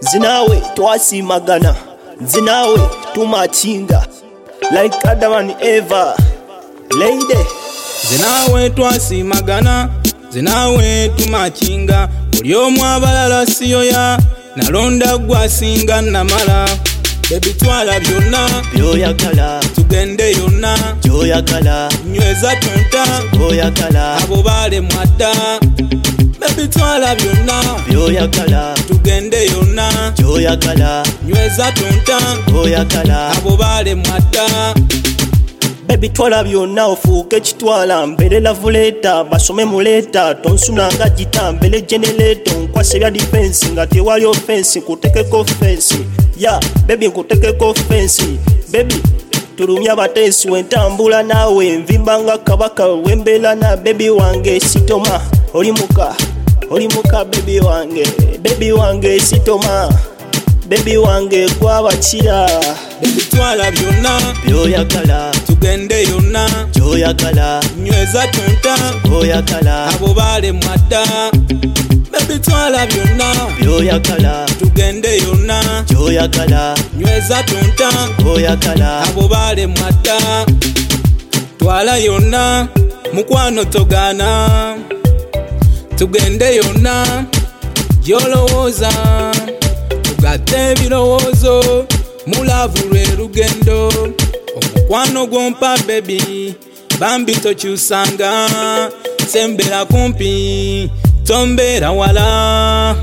Zinawe twasimagana, zinawe tumachinga like Adam and Eva. Lady zinawe twasimagana, zinawe tumachinga. Buli omu abalala siyoya, nalonda gwasinga namala. Baby twala byonna byoyagala, tugende yonna byoyagala, nyweza tonta byoyagala, abo bale mwadda. Baby twala byonna byoyagala, tugende yonna byoyagala, nyweza tonta byoyagala, abo bale mwadda. Baby twala byonna ofuuke kitwala, mbere lavuleta basome muleta, tonsunanga gita mbere generator, nkwase bya defense nga tewali offense, kutekeko offense. Yeah, baby nkutekeko offense. Baby tulumya abateesi wentambula naawe, nvimbanga kabaka wembera na baby wange sitoma. Olimuka baby wange sitoma. Baby wange gwabakira. Baby twala byonna byoyagala, tugende yonna byoyagala, nyweza tonta byoyagala, abo bale mwadda. Baby twala byonna byoyagala, tugende yonna byoyagala, nyweza tonta byoyagala, abo bale mwadda. Twala yonna mukwano togana, tugende yonna gyolowooza, tugatte ebirowoozo mulavu lwe lugendo. Omukwano gwompa baby bambi tokyusanga, sembera kumpi tombera wala.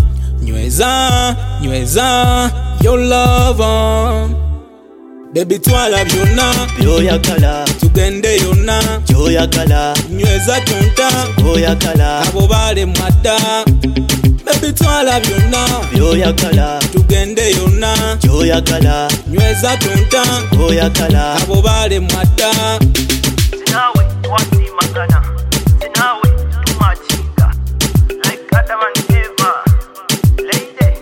Nyweza your love. Baby twala byonna byoyagala, tugende yonna byoyagala, nyweza tonta byoyagala, abo bale mwadda. Baby twala byonna byoyagala, tugende yonna byoyagala, nyweza tonta byoyagala, abo bale mwadda. zinawe twasimagana, zinawe tumachinga like Adam and Eva. Lady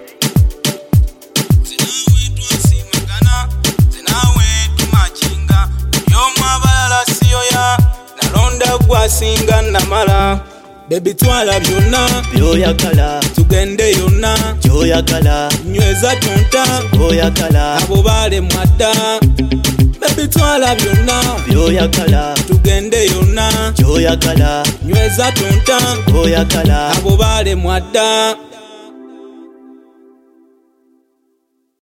zinawe twasimagana, zinawe tumachinga. Yomu abalala siyoya, nalonda gwasinga namala. Baby twala byonna byoyagala, tugende yonna byoyagala, nyweza tonta byoyagala, abo bale mwadda. Baby twala byonna byoyagala, tugende yonna byoyagala, nyweza tonta byoyagala, abo bale mwadda.